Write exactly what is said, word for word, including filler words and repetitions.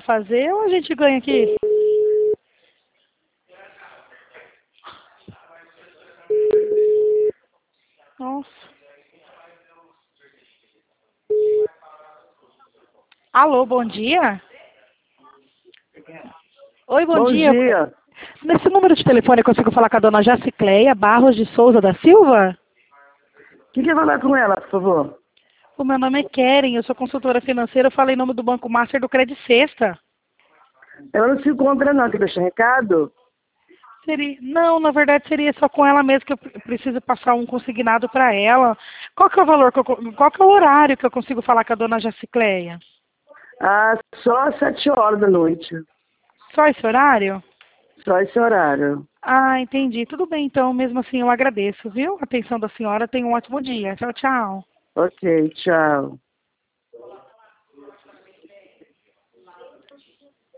fazer ou a gente ganha aqui? Nossa. Alô, bom dia? Oi, bom, Bom dia. dia. Nesse número de telefone eu consigo falar com a dona Jacicleia Barros de Souza da Silva? Quem quer falar com ela, por favor? O meu nome é Keren, eu sou consultora financeira, eu falei em nome do Banco Master do Credit Sexta. Ela não se encontra não, quer deixar recado? Seria... Não, na verdade seria só com ela mesmo que eu pre- preciso passar um consignado para ela. Qual que é o valor, que eu... co- qual que é o horário que eu consigo falar com a dona Jacicleia? Ah, só às sete horas da noite. Só esse horário? Só esse horário. Ah, entendi. Tudo bem, então, mesmo assim eu agradeço, viu? A atenção da senhora, tenha um ótimo dia. Tchau, tchau. Ok, tchau.